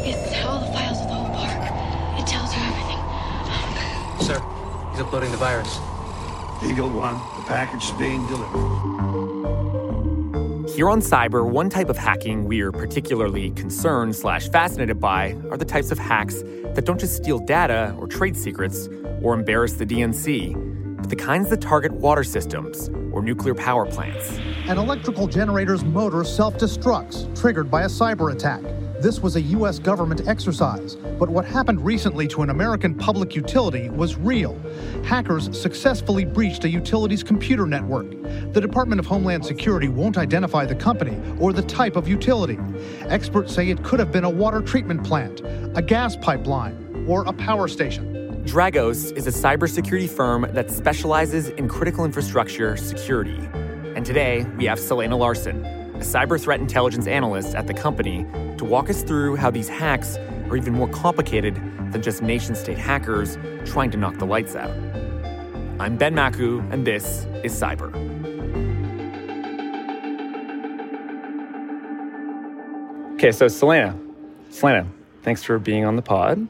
It's all the files of the whole park. It tells you everything. Sir, he's uploading the virus. Eagle One, the package is being delivered. Here on Cyber, one type of hacking we're particularly concerned/fascinated by are the types of hacks that don't just steal data or trade secrets or embarrass the DNC, but the kinds that target water systems or nuclear power plants. An electrical generator's motor self-destructs, triggered by a cyber attack. This was a U.S. government exercise, but what happened recently to an American public utility was real. Hackers successfully breached a utility's computer network. The Department of Homeland Security won't identify the company or the type of utility. Experts say it could have been a water treatment plant, a gas pipeline, or a power station. Dragos is a cybersecurity firm that specializes in critical infrastructure security. And today, we have Selena Larson, a cyber threat intelligence analyst at the company, to walk us through how these hacks are even more complicated than just nation-state hackers trying to knock the lights out. I'm Ben Maku, and this is Cyber. Okay, so Selena, thanks for being on the pod.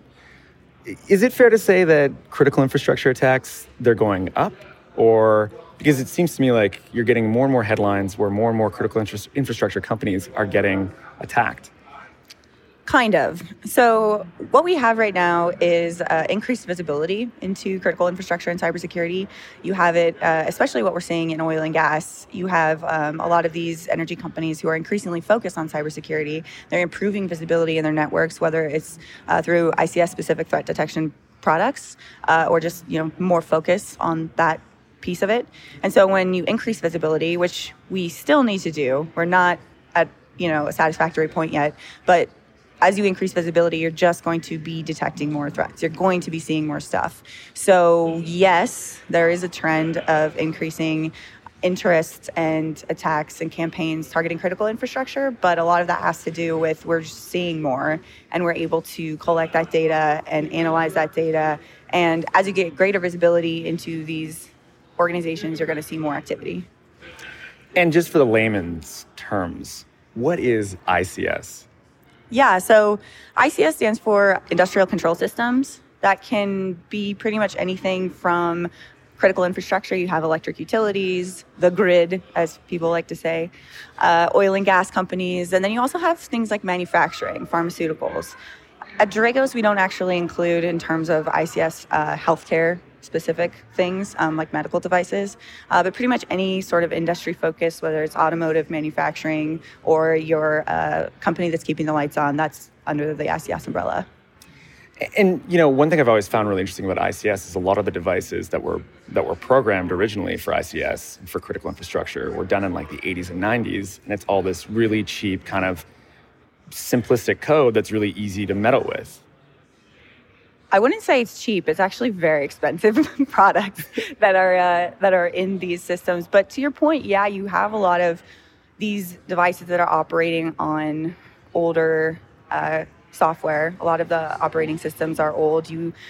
Is it fair to say that critical infrastructure attacks, they're going up? Or, because it seems to me like you're getting more and more headlines where more and more critical infrastructure companies are getting attacked. Kind of. So what we have right now is increased visibility into critical infrastructure and cybersecurity. You have it, especially what we're seeing in oil and gas. You have a lot of these energy companies who are increasingly focused on cybersecurity. They're improving visibility in their networks, whether it's through ICS-specific threat detection products or just more focus on that piece of it. And so when you increase visibility, which we still need to do, we're not at a satisfactory point yet, but as you increase visibility, you're just going to be detecting more threats. You're going to be seeing more stuff. So yes, there is a trend of increasing interest and attacks and campaigns targeting critical infrastructure, but a lot of that has to do with we're just seeing more and we're able to collect that data and analyze that data. And as you get greater visibility into these organizations, you're going to see more activity. And just for the layman's terms, what is ICS? Yeah, so ICS stands for Industrial Control Systems. That can be pretty much anything from critical infrastructure. You have electric utilities, the grid, as people like to say, oil and gas companies, and then you also have things like manufacturing, pharmaceuticals. At Dragos, we don't actually include in terms of ICS healthcare specific things like medical devices, but pretty much any sort of industry focus, whether it's automotive manufacturing or your company that's keeping the lights on, that's under the ICS umbrella. And one thing I've always found really interesting about ICS is a lot of the devices that were programmed originally for ICS and for critical infrastructure were done in like the 80s and 90s, and it's all this really cheap kind of simplistic code that's really easy to meddle with. I wouldn't say it's cheap. It's actually very expensive products that are in these systems. But to your point, yeah, you have a lot of these devices that are operating on older software. A lot of the operating systems are old.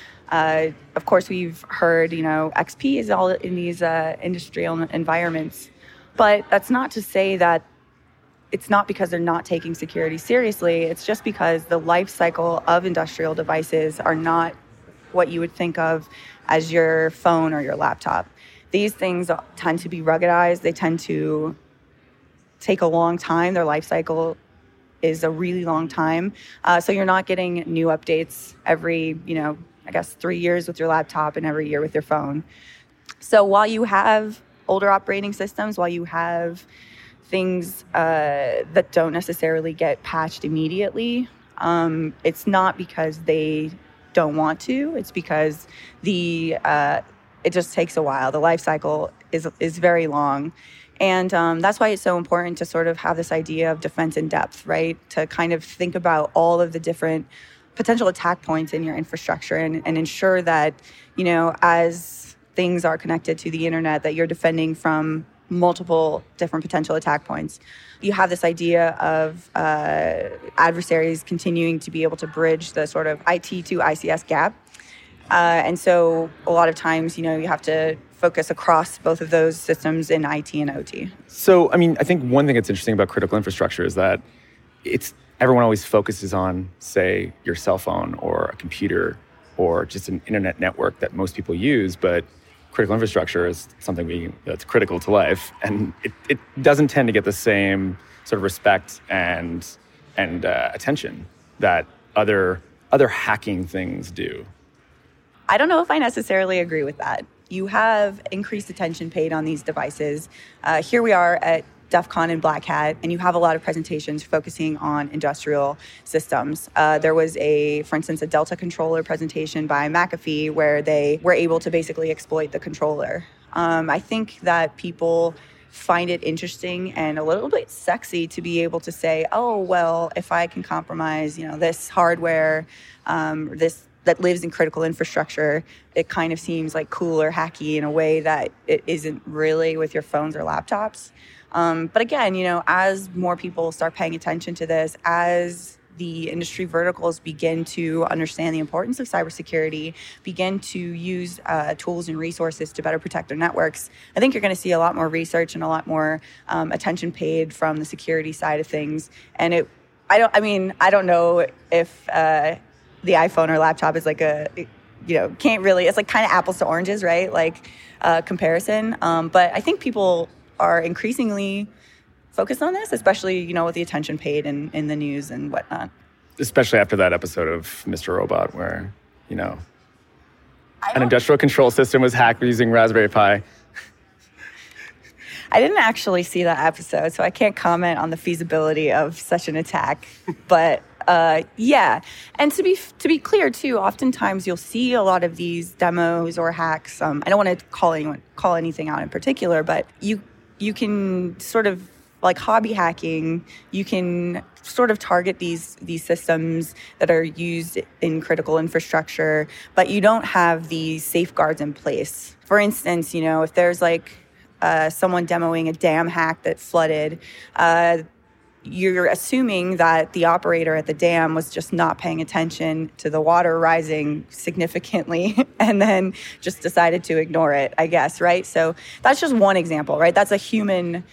Of course, we've heard, XP is all in these industrial environments. But that's not to say that it's not because they're not taking security seriously. It's just because the life cycle of industrial devices are not what you would think of as your phone or your laptop. These things tend to be ruggedized. They tend to take a long time. Their life cycle is a really long time. So you're not getting new updates every, 3 years with your laptop and every year with your phone. So while you have older operating systems, while you have things that don't necessarily get patched immediately, it's not because they don't want to. It's because it just takes a while. The life cycle is very long. And that's why it's so important to sort of have this idea of defense in depth, right? To kind of think about all of the different potential attack points in your infrastructure and ensure that, as things are connected to the internet, that you're defending from multiple different potential attack points. You have this idea of adversaries continuing to be able to bridge the sort of IT to ICS gap. And so a lot of times, you have to focus across both of those systems in IT and OT. So, I think one thing that's interesting about critical infrastructure is that it's everyone always focuses on, say, your cell phone or a computer or just an internet network that most people use, but critical infrastructure is something that's critical to life, and it doesn't tend to get the same sort of respect and attention that other hacking things do. I don't know if I necessarily agree with that. You have increased attention paid on these devices. Here we are at DEF CON and Black Hat, and you have a lot of presentations focusing on industrial systems. There was for instance, a Delta controller presentation by McAfee where they were able to basically exploit the controller. I think that people find it interesting and a little bit sexy to be able to say, oh, well, if I can compromise, this hardware, this that lives in critical infrastructure, it kind of seems like cool or hacky in a way that it isn't really with your phones or laptops. But again, as more people start paying attention to this, as the industry verticals begin to understand the importance of cybersecurity, begin to use tools and resources to better protect their networks, I think you're going to see a lot more research and a lot more attention paid from the security side of things. And I don't know if the iPhone or laptop is like can't really, it's like kind of apples to oranges, right? Like comparison. But I think people are increasingly focused on this, especially, with the attention paid in the news and whatnot. Especially after that episode of Mr. Robot where, an industrial control system was hacked using Raspberry Pi. I didn't actually see that episode, so I can't comment on the feasibility of such an attack. But yeah, and to be clear too, oftentimes you'll see a lot of these demos or hacks. I don't want to call anything out in particular, but you can sort of, like hobby hacking, you can sort of target these systems that are used in critical infrastructure, but you don't have these safeguards in place. For instance, if there's like someone demoing a dam hack that flooded, you're assuming that the operator at the dam was just not paying attention to the water rising significantly and then just decided to ignore it, I guess, right? So that's just one example, right? That's a human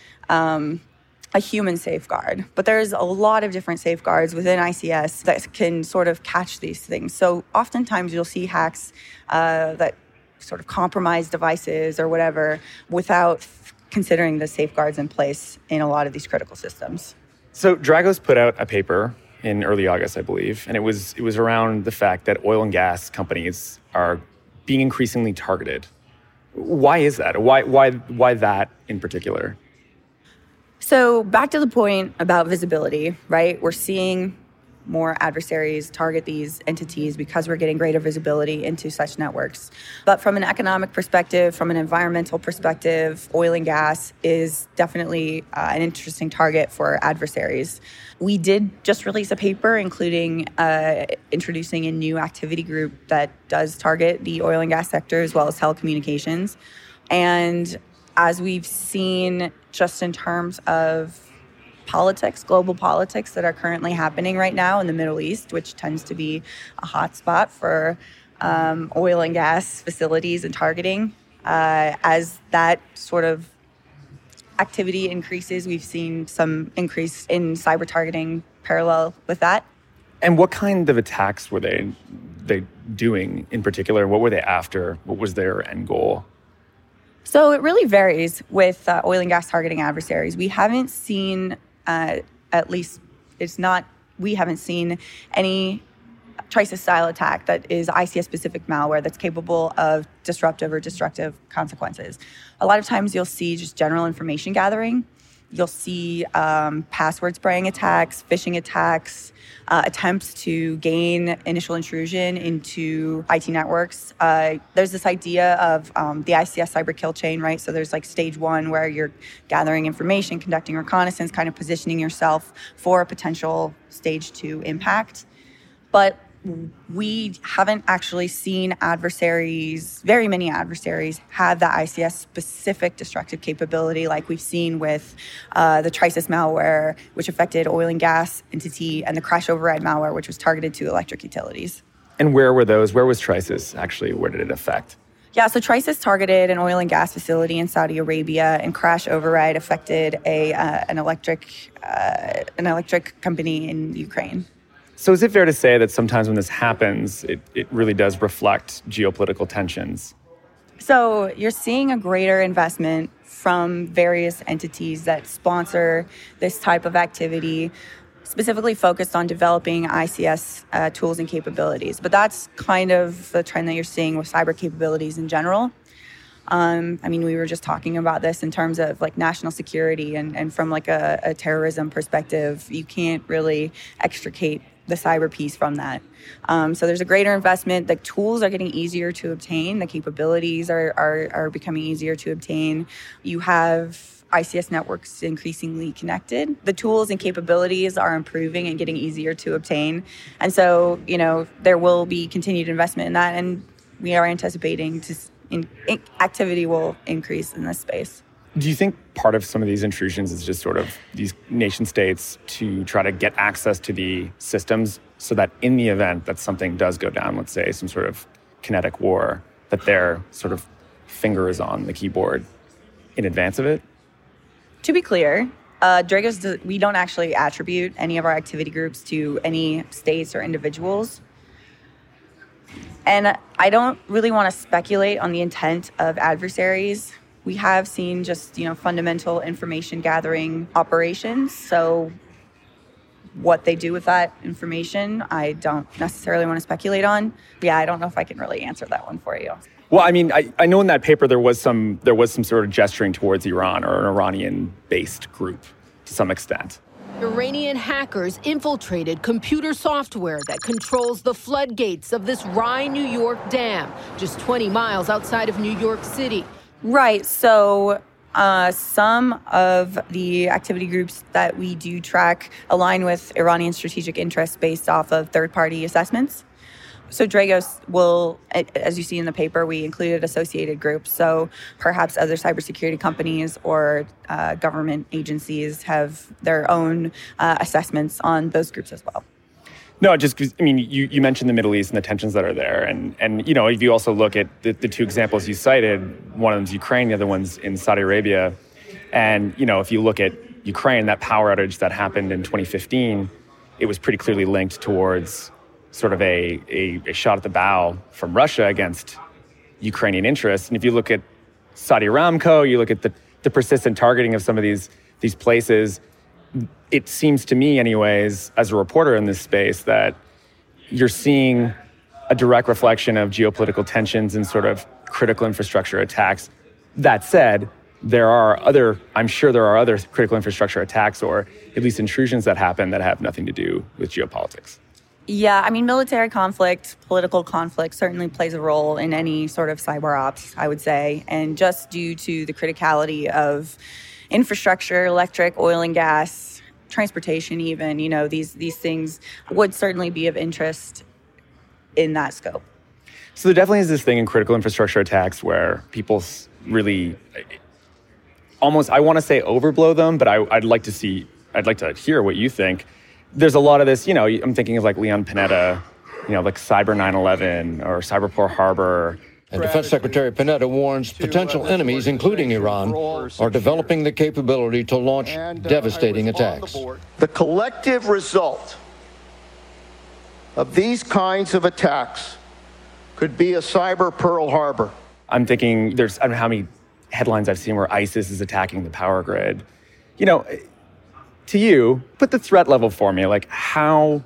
safeguard. But there's a lot of different safeguards within ICS that can sort of catch these things. So oftentimes you'll see hacks that sort of compromise devices or whatever without considering the safeguards in place in a lot of these critical systems. So Dragos put out a paper in early August, I believe, and it was around the fact that oil and gas companies are being increasingly targeted. Why is that? Why that in particular? So back to the point about visibility, right? We're seeing more adversaries target these entities because we're getting greater visibility into such networks. But from an economic perspective, from an environmental perspective, oil and gas is definitely an interesting target for adversaries. We did just release a paper including introducing a new activity group that does target the oil and gas sector as well as telecommunications. And as we've seen just in terms of politics, global politics that are currently happening right now in the Middle East, which tends to be a hot spot for oil and gas facilities and targeting. As that sort of activity increases, we've seen some increase in cyber targeting parallel with that. And what kind of attacks were they doing in particular? What were they after? What was their end goal? So it really varies with oil and gas targeting adversaries. We haven't seen, we haven't seen any Trisus-style attack that is ICS-specific malware that's capable of disruptive or destructive consequences. A lot of times you'll see just general information gathering. You'll see password spraying attacks, phishing attacks, attempts to gain initial intrusion into IT networks. There's this idea of the ICS cyber kill chain, right? So there's like stage one where you're gathering information, conducting reconnaissance, kind of positioning yourself for a potential stage 2 impact. But we haven't actually seen very many adversaries have that ICS-specific destructive capability like we've seen with the Trisus malware, which affected oil and gas entity, and the crash override malware, which was targeted to electric utilities. And where were those? Where was Trisus actually? Where did it affect? Yeah, so Trisus targeted an oil and gas facility in Saudi Arabia, and crash override affected an electric company in Ukraine. So is it fair to say that sometimes when this happens, it really does reflect geopolitical tensions? So you're seeing a greater investment from various entities that sponsor this type of activity, specifically focused on developing ICS tools and capabilities. But that's kind of the trend that you're seeing with cyber capabilities in general. We were just talking about this in terms of like national security and from like a terrorism perspective, you can't really extricate the cyber piece from that. So there's a greater investment. The tools are getting easier to obtain. The capabilities are becoming easier to obtain. You have ICS networks increasingly connected. The tools and capabilities are improving and getting easier to obtain. And so, there will be continued investment in that. And we are anticipating activity will increase in this space. Do you think part of some of these intrusions is just sort of these nation states to try to get access to the systems so that in the event that something does go down, let's say some sort of kinetic war, that their sort of finger is on the keyboard in advance of it? To be clear, Dragos, we don't actually attribute any of our activity groups to any states or individuals. And I don't really want to speculate on the intent of adversaries. We have seen just, fundamental information gathering operations. So what they do with that information, I don't necessarily want to speculate on. Yeah, I don't know if I can really answer that one for you. Well, I know in that paper there was some sort of gesturing towards Iran or an Iranian-based group to some extent. Iranian hackers infiltrated computer software that controls the floodgates of this Rye, New York dam, just 20 miles outside of New York City. Right. So some of the activity groups that we do track align with Iranian strategic interests based off of third-party assessments. So Dragos will, as you see in the paper, we included associated groups. So perhaps other cybersecurity companies or government agencies have their own assessments on those groups as well. No, just because, you mentioned the Middle East and the tensions that are there. And if you also look at the two examples you cited, one of them's Ukraine, the other one's in Saudi Arabia. And, if you look at Ukraine, that power outage that happened in 2015, it was pretty clearly linked towards sort of a shot at the bow from Russia against Ukrainian interests. And if you look at Saudi Aramco, you look at the persistent targeting of some of these places, it seems to me anyways, as a reporter in this space, that you're seeing a direct reflection of geopolitical tensions and sort of critical infrastructure attacks. That said, I'm sure there are other critical infrastructure attacks or at least intrusions that happen that have nothing to do with geopolitics. Yeah, military conflict, political conflict certainly plays a role in any sort of cyber ops, I would say. And just due to the criticality of infrastructure, electric, oil and gas, transportation even, these things would certainly be of interest in that scope. So there definitely is this thing in critical infrastructure attacks where people really almost, I want to say overblow them, but I'd like to hear what you think. There's a lot of this, I'm thinking of like Leon Panetta, like Cyber 9/11 or Cyber Pearl Harbor. And Defense Secretary Panetta warns potential enemies, including Iran, are developing the capability to launch devastating attacks. The collective result of these kinds of attacks could be a cyber Pearl Harbor. I'm thinking I don't know how many headlines I've seen where ISIS is attacking the power grid. To you, put the threat level for me. Like how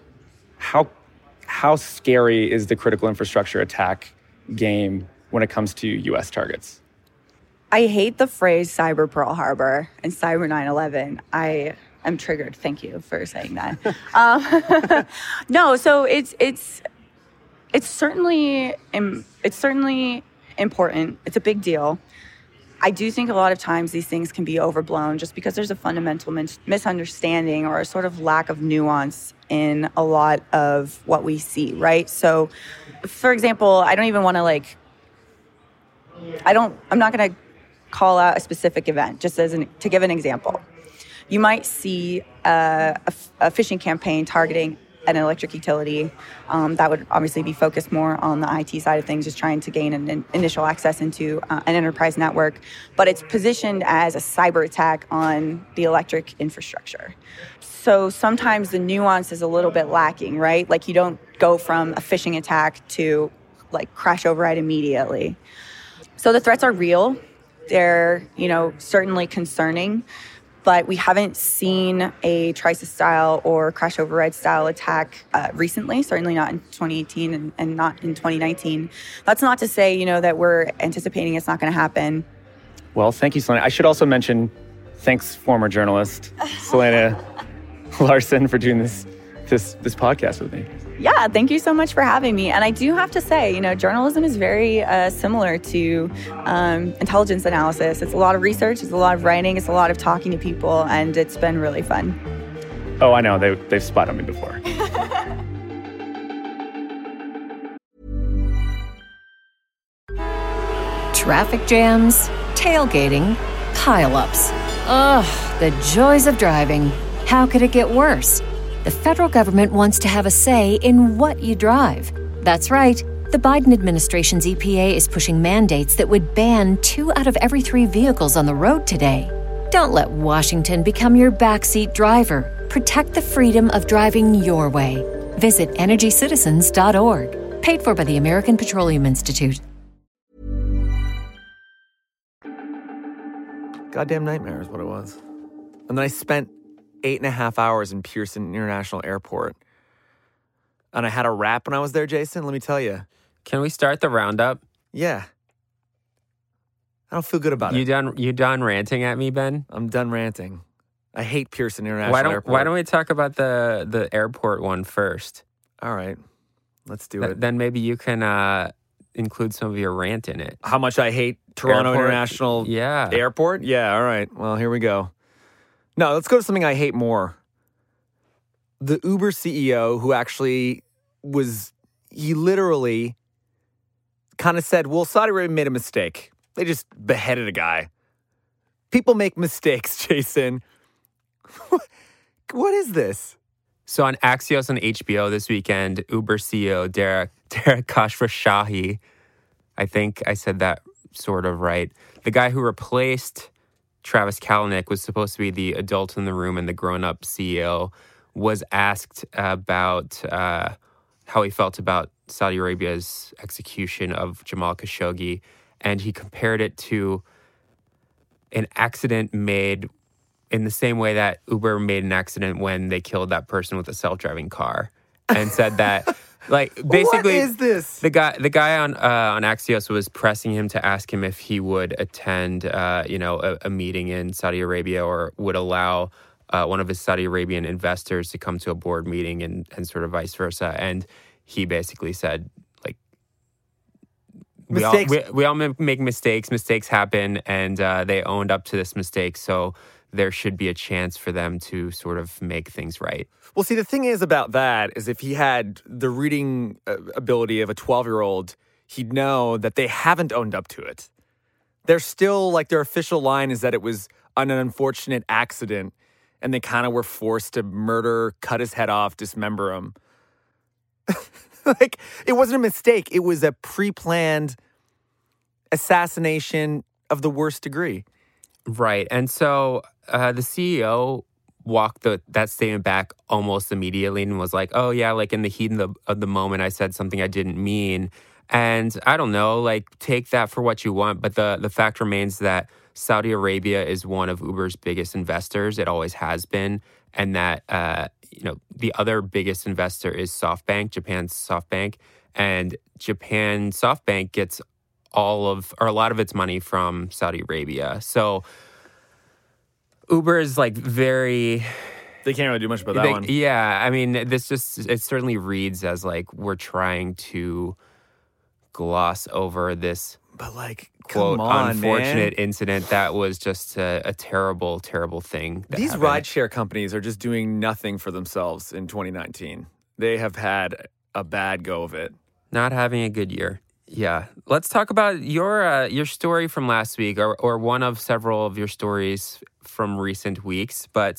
scary is the critical infrastructure attack game when it comes to U.S. targets? I hate the phrase Cyber Pearl Harbor and Cyber 9/11. I am triggered. Thank you for saying that. No, so it's certainly important. It's a big deal. I do think a lot of times these things can be overblown just because there's a fundamental misunderstanding or a sort of lack of nuance in a lot of what we see, right? So, for example, I don't even want to I'm not going to call out a specific event, just to give an example. You might see a phishing campaign targeting an electric utility that would obviously be focused more on the IT side of things, just trying to gain an initial access into an enterprise network. But it's positioned as a cyber attack on the electric infrastructure. So sometimes the nuance is a little bit lacking, right? Like you don't go from a phishing attack to like crash override immediately. So the threats are real. They're, certainly concerning. But we haven't seen a Trisus-style or crash override style attack recently, certainly not in 2018 and not in 2019. That's not to say, that we're anticipating it's not going to happen. Well, thank you, Selena. I should also mention, thanks, former journalist Selena Larson, for doing this podcast with me. Yeah, thank you so much for having me. And I do have to say, journalism is very similar to intelligence analysis. It's a lot of research, it's a lot of writing, it's a lot of talking to people, and it's been really fun. Oh, I know. They've spied on me before. Traffic jams, tailgating, pile-ups. Ugh, the joys of driving. How could it get worse? The federal government wants to have a say in what you drive. That's right. The Biden administration's EPA is pushing mandates that would ban 2 out of every 3 vehicles on the road today. Don't let Washington become your backseat driver. Protect the freedom of driving your way. Visit EnergyCitizens.org. Paid for by the American Petroleum Institute. Goddamn nightmare is what it was. And then I spent 8.5 hours in Pearson International Airport. And I had a wrap when I was there, Jason, let me tell you. Can we start the roundup? Yeah. I don't feel good about it. You done ranting at me, Ben? I'm done ranting. I hate Pearson International Airport. Why don't we talk about the airport one first? All right. Let's do it. Then maybe you can include some of your rant in it. How much I hate Toronto International Airport? Yeah, all right. Well, here we go. No, let's go to something I hate more. The Uber CEO who actually he literally kind of said, well, Saudi Arabia made a mistake. They just beheaded a guy. People make mistakes, Jason. What is this? So on Axios and HBO this weekend, Uber CEO Derek Khosrowshahi, I think I said that sort of right, the guy who replaced Travis Kalanick, was supposed to be the adult in the room and the grown-up CEO, was asked about how he felt about Saudi Arabia's execution of Jamal Khashoggi, and he compared it to an accident made in the same way that Uber made an accident when they killed that person with a self-driving car, and said that, like, basically, what is this? The guy on Axios was pressing him to ask him if he would attend, a meeting in Saudi Arabia, or would allow one of his Saudi Arabian investors to come to a board meeting, and sort of vice versa. And he basically said, like, we all make mistakes. Mistakes happen, and they owned up to this mistake. So there should be a chance for them to sort of make things right. Well, see, the thing is about that is if he had the reading ability of a 12-year-old, he'd know that they haven't owned up to it. They're still, like, their official line is that it was an unfortunate accident, and they kind of were forced to cut his head off, dismember him. Like, it wasn't a mistake. It was a pre-planned assassination of the worst degree. Right. And so the CEO walked that statement back almost immediately and was like, oh, yeah, like in the heat of the moment, I said something I didn't mean. And I don't know, like, take that for what you want. But the fact remains that Saudi Arabia is one of Uber's biggest investors. It always has been. And that, the other biggest investor is SoftBank, Japan's SoftBank. And Japan SoftBank gets a lot of its money from Saudi Arabia. So Uber is like very... They can't really do much about that one. Yeah, I mean, it certainly reads as like we're trying to gloss over this, but like, quote, come on, unfortunate man. incident that was just a terrible, terrible thing. These rideshare companies are just doing nothing for themselves in 2019. They have had a bad go of it. Not having a good year. Yeah. Let's talk about your story from last week, or one of several of your stories from recent weeks. But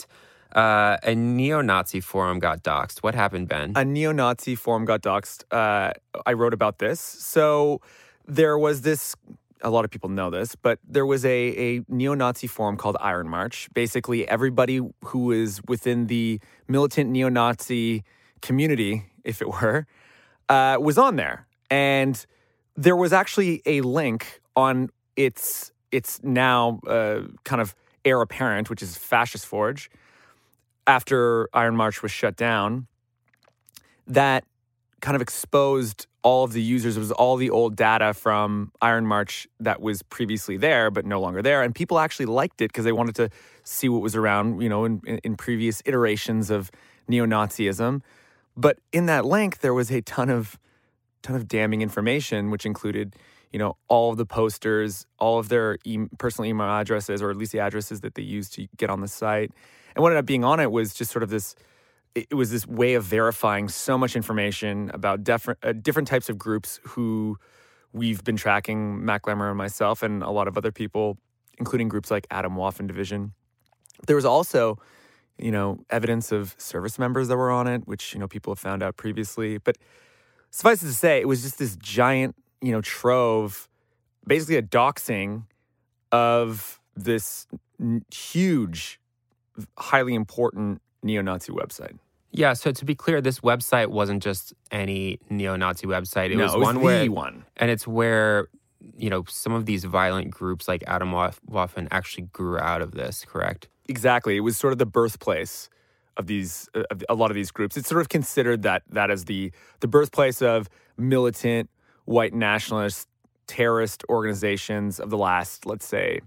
A neo-Nazi forum got doxxed. What happened, Ben? A neo-Nazi forum got doxxed. I wrote about this. So there was this, a lot of people know this, but there was a neo-Nazi forum called Iron March. Basically, everybody who is within the militant neo-Nazi community, if it were, was on there. And there was actually a link on its now kind of heir apparent, which is Fascist Forge, after Iron March was shut down, that kind of exposed all of the users. It was all the old data from Iron March that was previously there, but no longer there. And people actually liked it because they wanted to see what was around, in previous iterations of neo-Nazism. But in that link, there was a ton of damning information, which included, all of the posters, all of their personal email addresses, or at least the addresses that they used to get on the site. And what ended up being on it was just sort of this way of verifying so much information about different types of groups who we've been tracking, Matt Glammer and myself, and a lot of other people, including groups like Adam Waffen Division. There was also, evidence of service members that were on it, which, people have found out previously. But suffice it to say, it was just this giant, trove, basically a doxing of this huge, highly important neo-Nazi website. Yeah, so to be clear, this website wasn't just any neo-Nazi website. It was the one. And it's where, some of these violent groups like Adam Waffen actually grew out of this, correct? Exactly. It was sort of the birthplace of a lot of these groups. It's sort of considered that as the birthplace of militant, white nationalist, terrorist organizations of the last, let's say,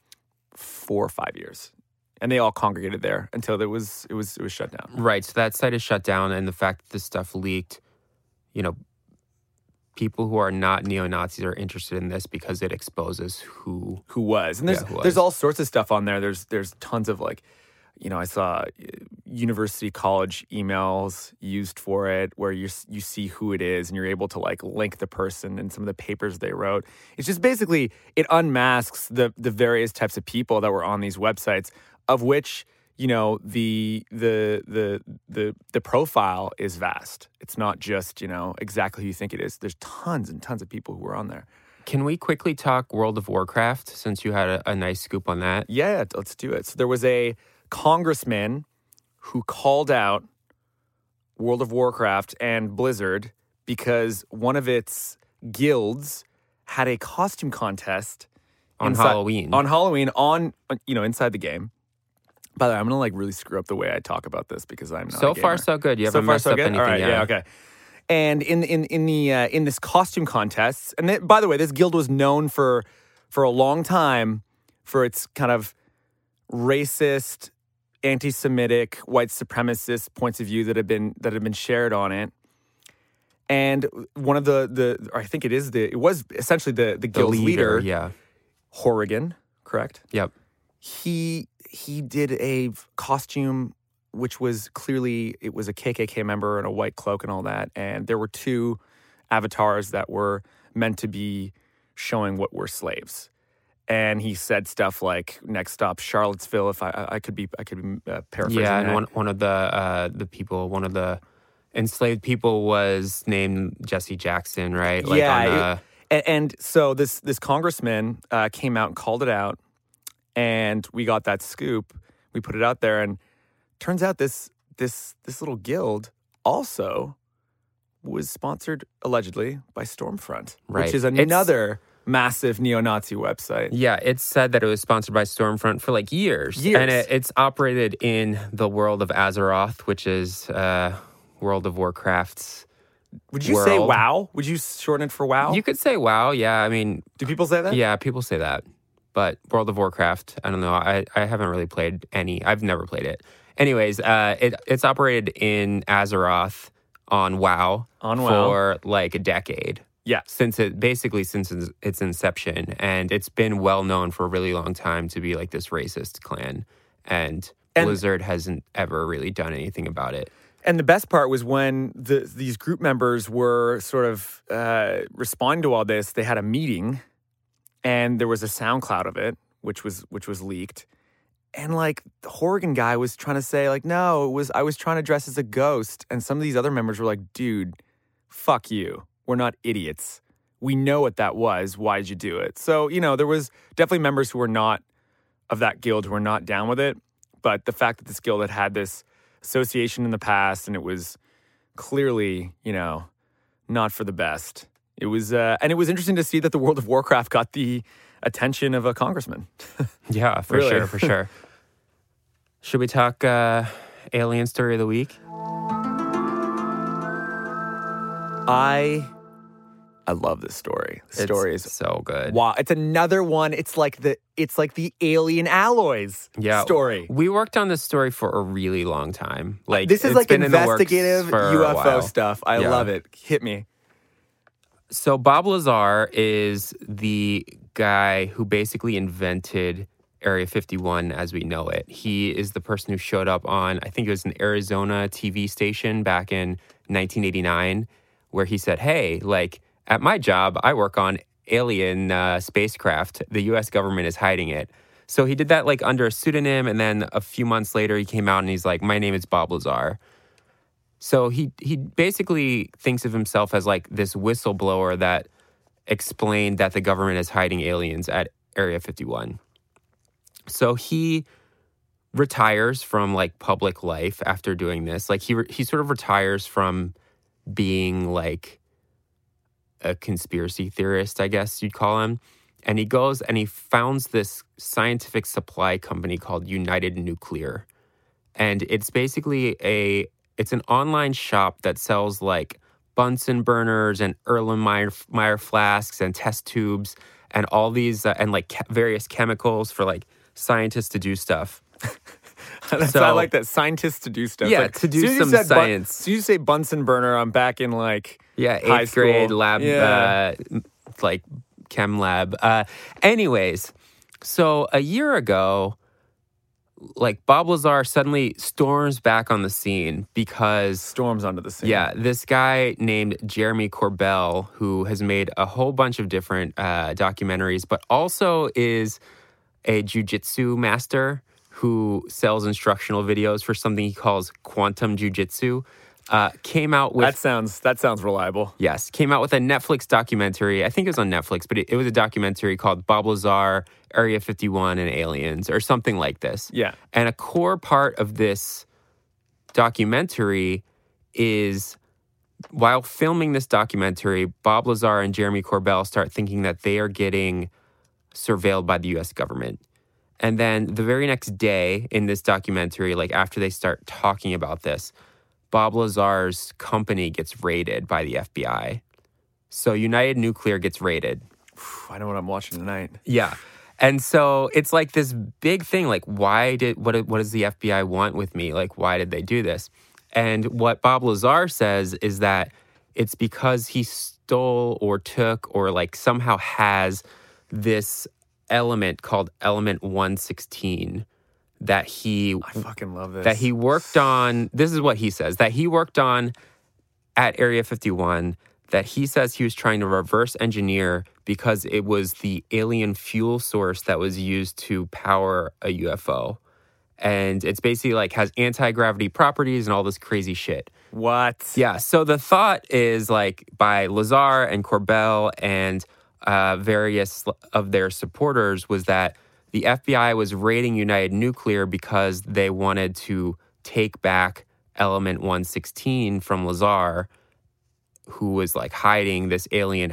4 or 5 years. And they all congregated there until it was shut down. Right. So that site is shut down, and the fact that this stuff leaked, people who are not neo-Nazis are interested in this because it exposes who was. And there's all sorts of stuff on there. There's tons of I saw university college emails used for it where you see who it is and you're able to link the person and some of the papers they wrote. It's just basically, it unmasks the various types of people that were on these websites, of which, the profile is vast. It's not just, exactly who you think it is. There's tons and tons of people who were on there. Can we quickly talk World of Warcraft, since you had a nice scoop on that? Yeah, let's do it. So there was a congressman who called out World of Warcraft and Blizzard because one of its guilds had a costume contest on Halloween. On Halloween, inside the game. By the way, I'm gonna really screw up the way I talk about this because I'm not. So far, so good. You haven't messed up anything. All right, yeah, okay. And in this costume contest, and by the way, this guild was known for a long time for its kind of racist, anti-Semitic, white supremacist points of view that have been shared on it. And one of it was essentially the guild's leader, yeah, Horrigan, correct? Yep. He did a costume which was clearly, it was a KKK member and a white cloak and all that. And there were 2 avatars that were meant to be showing what were slaves. And he said stuff like, "Next stop, Charlottesville." If I could be paraphrasing. Yeah, and that. one of the people, one of the enslaved people was named Jesse Jackson, right? And so this congressman came out and called it out, and we got that scoop. We put it out there, and turns out this little guild also was sponsored allegedly by Stormfront, right, which is another massive neo-Nazi website. Yeah, it's said that it was sponsored by Stormfront for years. And it's operated in the world of Azeroth, which is World of Warcraft's Would you world. say WoW? Would you shorten it for WoW? You could say WoW, yeah. I mean... Do people say that? Yeah, people say that. But World of Warcraft, I don't know. I haven't really played any. I've never played it. Anyways, it's operated in Azeroth on WoW. For a decade. Yeah. Since its inception. And it's been well known for a really long time to be this racist clan. And Blizzard hasn't ever really done anything about it. And the best part was when these group members were sort of responding to all this, they had a meeting and there was a SoundCloud of it, which was leaked. And like the Horgan guy was trying to say like, no, I was trying to dress as a ghost. And some of these other members were like, dude, fuck you. We're not idiots. We know what that was. Why did you do it? So, there was definitely members who were not of that guild who were not down with it. But the fact that this guild had this association in the past and it was clearly, not for the best. It was, and it was interesting to see that the World of Warcraft got the attention of a congressman. Yeah, for sure. Should we talk Alien Story of the Week? I love this story. The story is so good. Wow, it's another one. It's like the Alien Alloys story. We worked on this story for a really long time. Like this is like investigative UFO stuff. I love it. Hit me. So Bob Lazar is the guy who basically invented Area 51 as we know it. He is the person who showed up on, I think it was an Arizona TV station back in 1989, where he said, hey, like, at my job, I work on alien spacecraft. The U.S. government is hiding it. So he did that like under a pseudonym, and then a few months later he came out and he's like, my name is Bob Lazar. So he basically thinks of himself as like this whistleblower that explained that the government is hiding aliens at Area 51. So he retires from like public life after doing this. Like he sort of retires from being like a conspiracy theorist, I guess you'd call him. And he goes and he founds this scientific supply company called United Nuclear. And it's basically it's an online shop that sells like Bunsen burners and Erlenmeyer flasks and test tubes and all these and like various chemicals for like scientists to do stuff. I like that. Scientists to do stuff. Yeah, like, to do some science. So you say Bunsen burner, I'm back in like high 8th grade school. lab, like chem lab. Anyways, so a year ago, like Bob Lazar suddenly storms back on the scene because... Storms onto the scene. Yeah, this guy named Jeremy Corbell, who has made a whole bunch of different documentaries, but also is a jiu-jitsu master who sells instructional videos for something he calls quantum jiu-jitsu, came out with... That sounds reliable. Yes, came out with a Netflix documentary. I think it was on Netflix, but it was a documentary called Bob Lazar, Area 51 and Aliens, or something like this. Yeah. And a core part of this documentary is, while filming this documentary, Bob Lazar and Jeremy Corbell start thinking that they are getting surveilled by the U.S. government. And then the very next day in this documentary, like after they start talking about this, Bob Lazar's company gets raided by the FBI. So United Nuclear gets raided. I know what I'm watching tonight. Yeah. And so it's like this big thing, like what does the FBI want with me? Like, why did they do this? And what Bob Lazar says is that it's because he stole or took or like somehow has this element called element 116 that I fucking love this. That he worked on. This is what he says, that he worked on at Area 51, that he says he was trying to reverse engineer because it was the alien fuel source that was used to power a UFO. And it's basically like has anti-gravity properties and all this crazy shit. What? Yeah. So the thought is like by Lazar and Corbell and various of their supporters was that the FBI was raiding United Nuclear because they wanted to take back element 116 from Lazar, who was like hiding this alien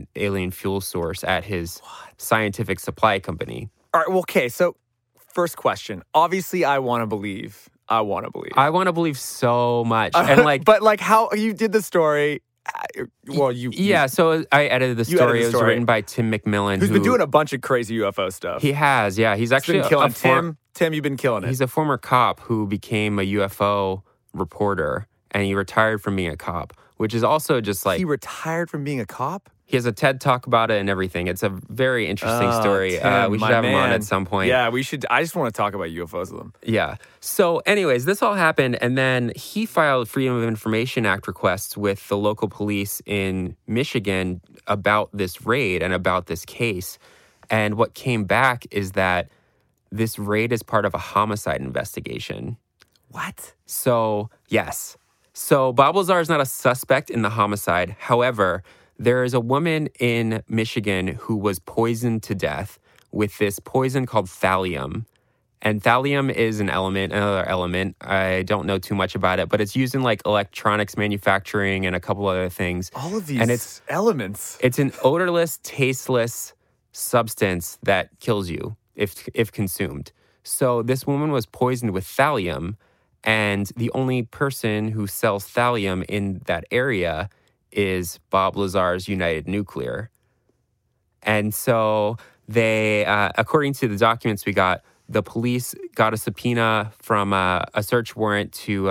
fuel source at his scientific supply company. All right. Well, okay. So first question. Obviously, I want to believe. I want to believe so much. And like, but like how you did the story. Well, so I edited the story. It was written by Tim McMillan, who's been doing a bunch of crazy UFO stuff. He has, yeah. He's actually been killing Tim, you've been killing it. He's a former cop who became a UFO reporter, and he retired from being a cop, which is also just like... He retired from being a cop? He has a TED Talk about it and everything. It's a very interesting story. Tim, we should have him on at some point. Yeah, we should. I just want to talk about UFOs with him. Yeah. So anyways, this all happened, and then he filed Freedom of Information Act requests with the local police in Michigan about this raid and about this case. And what came back is that this raid is part of a homicide investigation. What? So, yes. So Bob Lazar is not a suspect in the homicide. However, there is a woman in Michigan who was poisoned to death with this poison called thallium. And thallium is another element. I don't know too much about it, but it's used in like electronics manufacturing and a couple other things. All of these elements. It's an odorless, tasteless substance that kills you if consumed. So this woman was poisoned with thallium, and the only person who sells thallium in that area is Bob Lazar's United Nuclear. And so they, according to the documents we got, the police got a subpoena from a search warrant to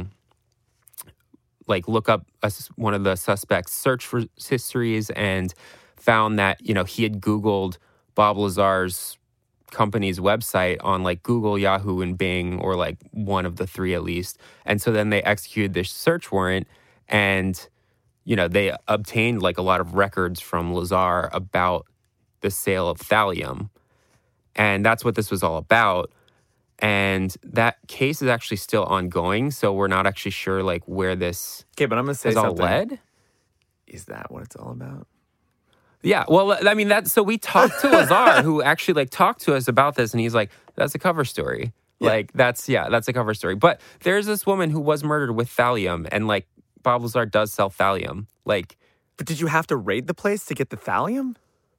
look up one of the suspects' search for histories, and found that, he had Googled Bob Lazar's company's website on like Google, Yahoo, and Bing, or like one of the three at least. And so then they executed this search warrant, and they obtained like a lot of records from Lazar about the sale of thallium. And that's what this was all about. And that case is actually still ongoing, so we're not actually sure like where this but I'm gonna say is all something. led. Is that what it's all about? Yeah, well, I mean, so we talked to Lazar, who actually like talked to us about this, and he's like, that's a cover story. Yeah. That's a cover story. But there's this woman who was murdered with thallium, and like Bob Lazar does sell thallium. But did you have to raid the place to get the thallium?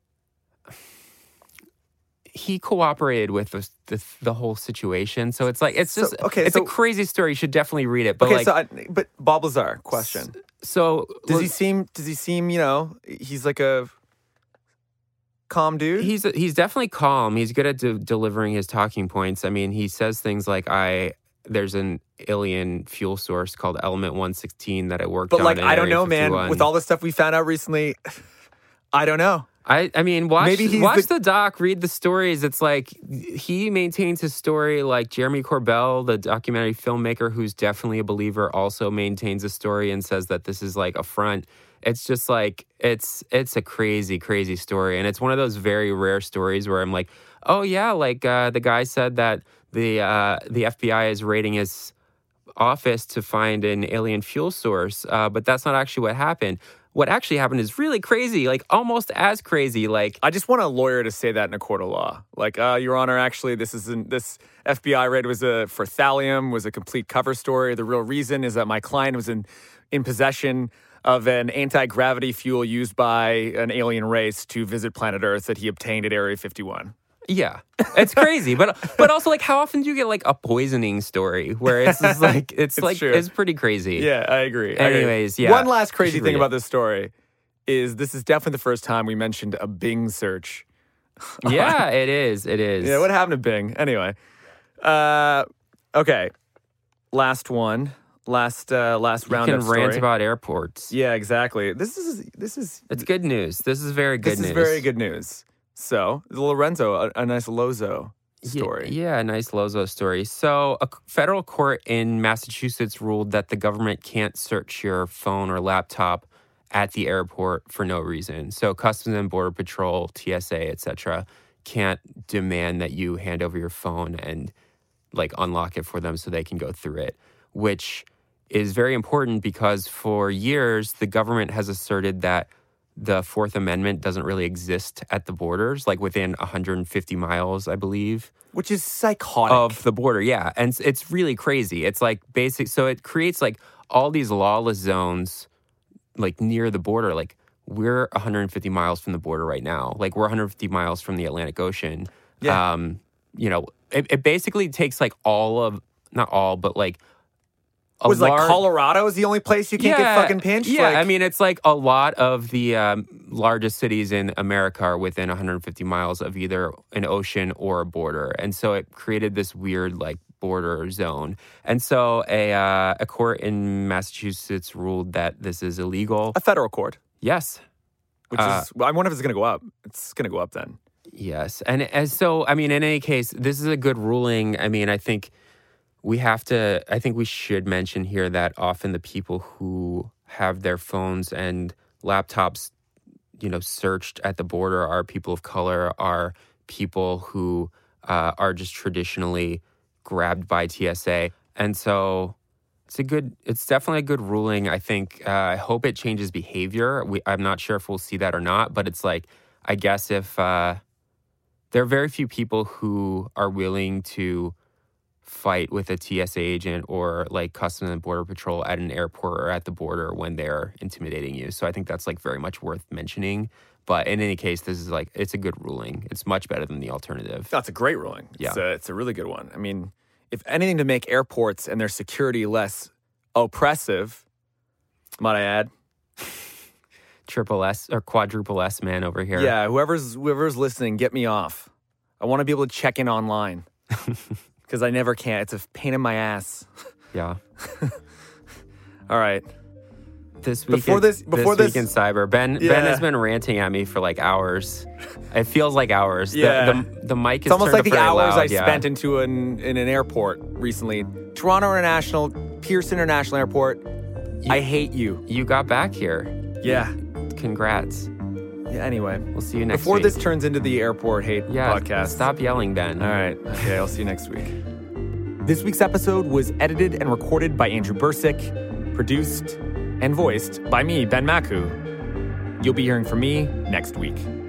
He cooperated with the whole situation, so it's like it's just it's a crazy story. You should definitely read it. But but Bob Lazar, question. So does he seem? He's like a calm dude? He's definitely calm. He's good at delivering his talking points. I mean, he says things like, there's an alien fuel source called Element 116 that I worked on. But I don't know, 51. Man. With all the stuff we found out recently, I don't know. I mean, watch the doc, read the stories. It's like he maintains his story like Jeremy Corbell, the documentary filmmaker who's definitely a believer, also maintains a story and says that this is like a front. It's just like, it's a crazy, crazy story. And it's one of those very rare stories where I'm like, oh yeah, like the guy said that the FBI is raiding his office to find an alien fuel source, but that's not actually what happened. What actually happened is really crazy, like almost as crazy. Like, I just want a lawyer to say that in a court of law. Like, Your Honor, actually, this FBI raid was for thallium, was a complete cover story. The real reason is that my client was in possession of an anti-gravity fuel used by an alien race to visit planet Earth that he obtained at Area 51. Yeah, it's crazy, but also like, how often do you get like a poisoning story where it's just like it's pretty crazy. Yeah, I agree. Anyways, yeah. One last crazy thing about this story is this is definitely the first time we mentioned a Bing search. Yeah, it is. It is. Yeah, what happened to Bing? Anyway, okay, last one. Last roundup story. You can rant about airports. Yeah, exactly. This is. It's good news. This is very good news. This is very good news. So, Lorenzo, a nice Lozo story. Yeah, a nice Lozo story. So, a federal court in Massachusetts ruled that the government can't search your phone or laptop at the airport for no reason. So, Customs and Border Patrol, TSA, etc., can't demand that you hand over your phone and like unlock it for them so they can go through it, which is very important because for years the government has asserted that the Fourth Amendment doesn't really exist at the borders, like within 150 miles, I believe. Which is psychotic. Of the border, yeah. And it's really crazy. It's like basic. So it creates like all these lawless zones like near the border. Like we're 150 miles from the border right now. Like we're 150 miles from the Atlantic Ocean. Yeah. It basically takes like not all, but like like Colorado is the only place you can't get fucking pinched? Yeah, I mean, it's like a lot of the largest cities in America are within 150 miles of either an ocean or a border. And so it created this weird like border zone. And so a court in Massachusetts ruled that this is illegal. A federal court? Yes. Which is, I wonder if it's going to go up. It's going to go up then. Yes. And so, I mean, in any case, this is a good ruling. I mean, I think we should mention here that often the people who have their phones and laptops, searched at the border are people of color, are people who are just traditionally grabbed by TSA. And so it's definitely a good ruling. I think, I hope it changes behavior. I'm not sure if we'll see that or not, but it's like, I guess if there are very few people who are willing to fight with a TSA agent or like Customs and Border Patrol at an airport or at the border when they're intimidating you. So I think that's like very much worth mentioning. But in any case, this is like, it's a good ruling. It's much better than the alternative. That's a great ruling. Yeah. It's a really good one. I mean, if anything to make airports and their security less oppressive, might I add. Triple S or quadruple S man over here. Yeah, whoever's listening, get me off. I want to be able to check in online because I never can. It's a pain in my ass. Yeah. All right. This week before this week in cyber, Ben has been ranting at me for like hours. It feels like hours. Yeah. The mic is it's almost like the hours loud, I spent in an airport recently. Toronto International, Pearson International Airport. I hate you. You got back here. Yeah. Congrats. Yeah, anyway. We'll see you next Before week. this turns into the airport hate podcast. Stop yelling, Ben. All right. Okay, I'll see you next week. This week's episode was edited and recorded by Andrew Bursick, produced and voiced by me, Ben Maku. You'll be hearing from me next week.